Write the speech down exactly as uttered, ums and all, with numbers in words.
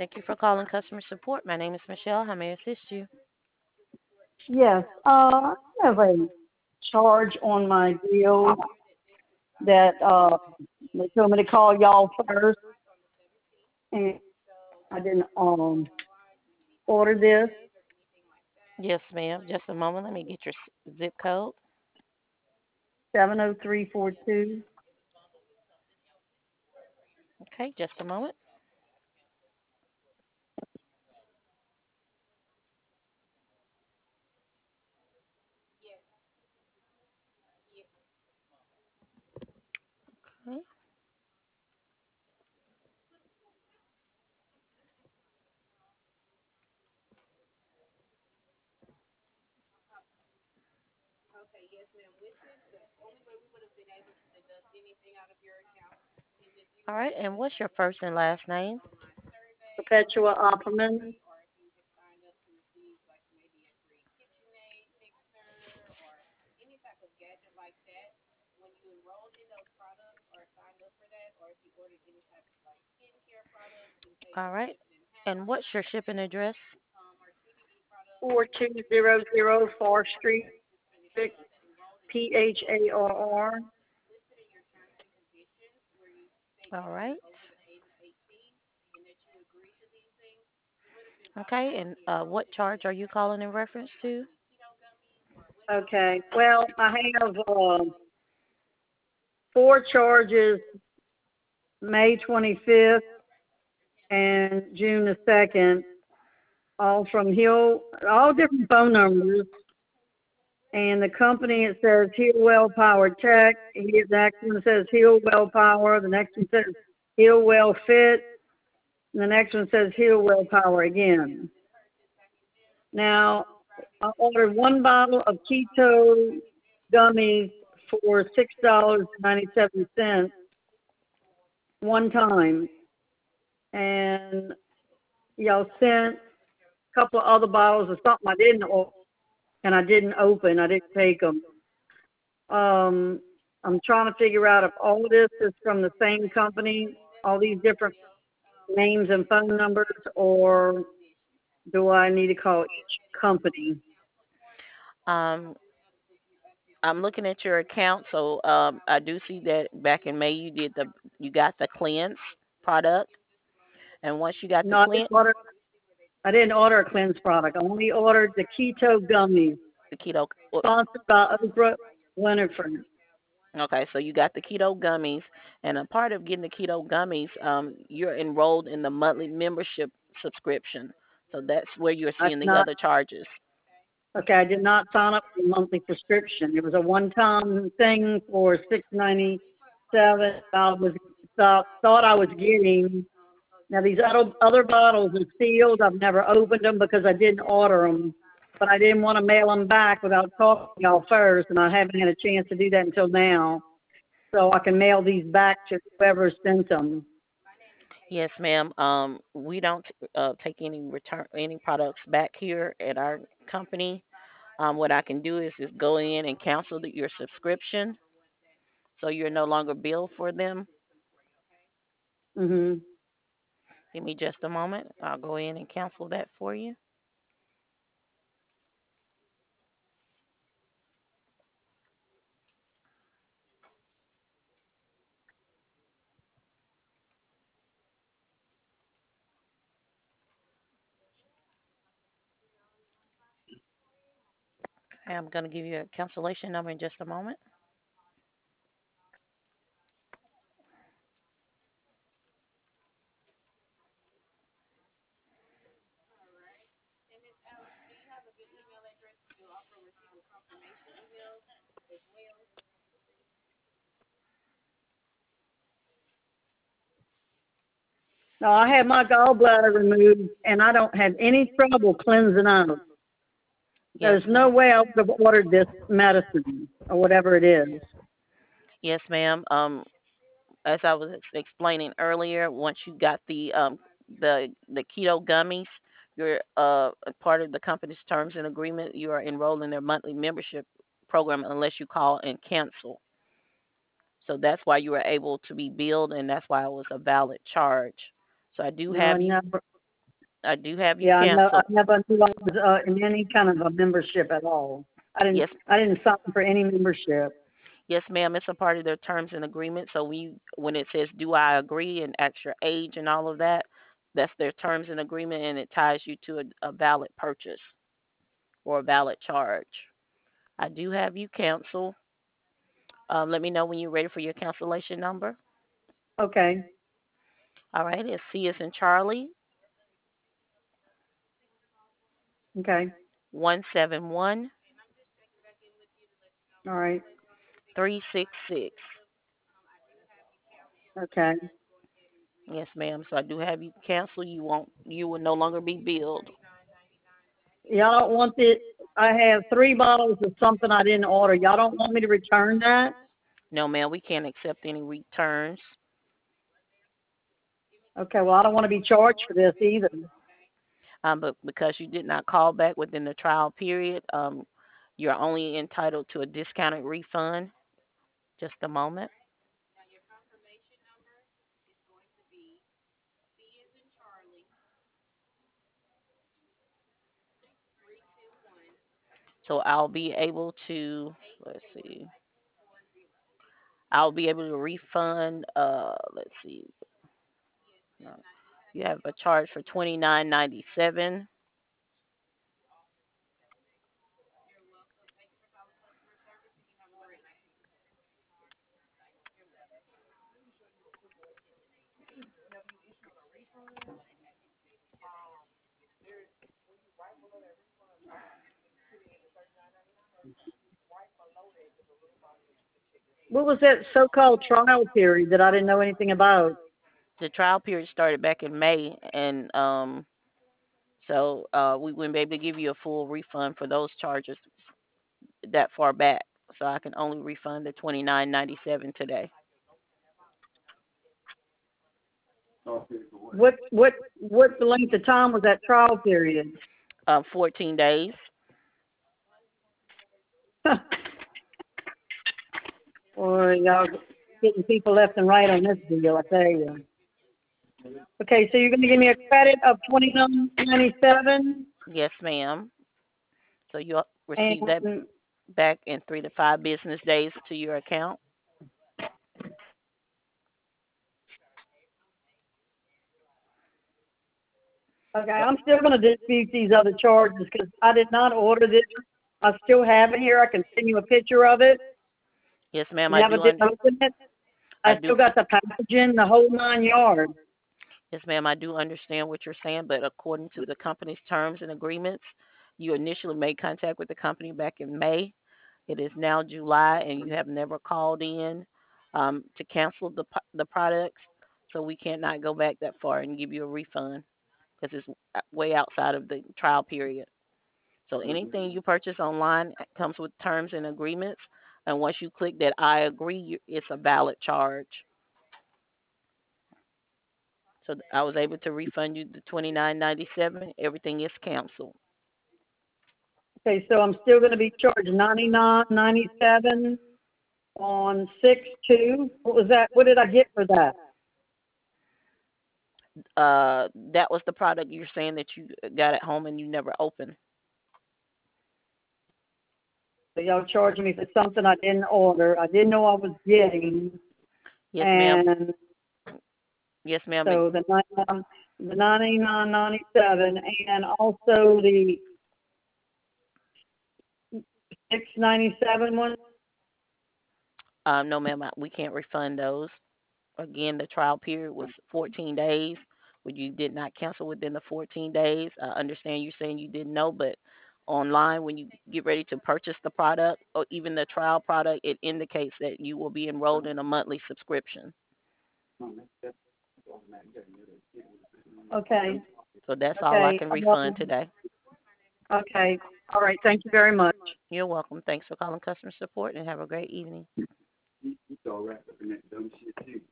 Thank you for calling customer support. My name is Michelle. How may I assist you? Yes, uh, I have a charge on my bill that uh, they told me to call y'all first, and I didn't um order this. Yes, ma'am. Just a moment. Let me get your s- zip code. seven oh three four two. Okay, just a moment. Okay. All right. And what's your first and last name? Perpetua Opperman. All right. And what's your shipping address? four two zero zero Far Street, P H A R R. All right. Okay. And uh, what charge are you calling in reference to? Okay. Well, I have uh, four charges: May twenty-fifth and June the second, all from Hill, all different phone numbers. And the company, it says Hillwell Power Tech. The next one says Hillwell Power. The next one says Hillwell Fit. And the next one says Hillwell Power again. Now, I ordered one bottle of keto gummies for six dollars and ninety-seven cents one time. And y'all sent a couple of other bottles of something I didn't order, and I didn't open. I didn't take them. Um, I'm trying to figure out if all of this is from the same company, all these different names and phone numbers, or do I need to call each company? Um, I'm looking at your account, so um, I do see that back in May you did the you got the cleanse product, and once you got the No, I didn't cleanse, order. I didn't order a cleanse product. I only ordered the keto gummies, the keto. sponsored by Oprah Winfrey. Okay, so you got the keto gummies, and a part of getting the keto gummies, um, you're enrolled in the monthly membership subscription. So that's where you're I did seeing the not. other charges. Okay, I did not sign up for a monthly prescription. It was a one-time thing for six ninety seven. I was thought thought I was getting. Now these other other bottles are sealed. I've never opened them because I didn't order them, but I didn't want to mail them back without talking to y'all first, and I haven't had a chance to do that until now. So I can mail these back to whoever sent them. Yes, ma'am. Um, we don't uh, take any return any products back here at our company. Um, what I can do is just go in and cancel the, your subscription, so you're no longer billed for them. Mhm. Give me just a moment. I'll go in and cancel that for you. I'm going to give you a cancellation number in just a moment. No, I had my gallbladder removed, and I don't have any trouble cleansing out. Yes, There's no ma'am. way I would have ordered this medicine or whatever it is. Yes, ma'am. Um, as I was ex- explaining earlier, once you got the um the the keto gummies, you're uh a part of the company's terms and agreement. You are enrolled in their monthly membership program unless you call and cancel. So that's why you were able to be billed, and that's why it was a valid charge. So I do No, I have you. never. I do have you Yeah, I know, I canceled. never knew I was, uh, in any kind of a membership at all. I didn't, Yes, I didn't sign for any membership. yes, ma'am. It's a part of their terms and agreement. So we, when it says "Do I agree" and ask your age and all of that, that's their terms and agreement, and it ties you to a, a valid purchase or a valid charge. I do have you cancel. Um, let me know when you're ready for your cancellation number. Okay, All right, it's C as in Charlie, okay, one seven one all right, three six six. okay. Yes, ma'am. So I do have you cancel. You won't. You will no longer be billed. Y'all don't want the, I have three bottles of something I didn't order. Y'all don't want me to return that? No, ma'am. We can't accept any returns. Okay, well, I don't want to be charged for this either. Um, but because you did not call back within the trial period, um, you're only entitled to a discounted refund. Just a moment. So I'll be able to. Let's see. I'll be able to refund. Uh, let's see. No, you have a charge for twenty nine ninety seven. What was that so-called trial period that I didn't know anything about? The trial period started back in May, and um, so uh, we wouldn't be able to give you a full refund for those charges that far back. So I can only refund the twenty nine ninety seven today. What, what, what the length of time was that trial period? Um, fourteen days. Or y'all getting people left and right on this deal, I tell you. Okay, so you're gonna give me a credit of twenty-nine ninety-seven, Yes, ma'am. So you'll receive that and back in three to five business days to your account. okay, I'm still gonna dispute these other charges because I did not order this. I still have it here. I can send you a picture of it. Yes, ma'am. I Never do. did Un- open it. I I do. still got the packaging, the whole nine yards. Yes, ma'am. I do understand what you're saying, but according to the company's terms and agreements, you initially made contact with the company back in May. It is now July, and you have never called in um, to cancel the p- the products. So we cannot go back that far and give you a refund because it's way outside of the trial period. So anything you purchase online comes with terms and agreements, and once you click that I agree, you, it's a valid charge. So I was able to refund you the twenty nine ninety seven. Everything is canceled. Okay, so I'm still gonna be charged ninety-nine ninety-seven on six two. What was that? What did I get for that? Uh, that was the product you're saying that you got at home and you never opened. So y'all charging me for something I didn't order. I didn't know I was getting, Yes, ma'am. and Yes, ma'am. so the ninety-nine, the ninety-nine ninety-seven, and also the six ninety-seven one. Um, no, ma'am. We can't refund those. Again, the trial period was fourteen days. When you did not cancel within the fourteen days, I understand you saying you didn't know, but online, when you get ready to purchase the product or even the trial product, it indicates that you will be enrolled in a monthly subscription. Okay, So that's all I okay, can refund um, today. okay. All right. Thank you very much. You're welcome. Thanks for calling customer support and have a great evening.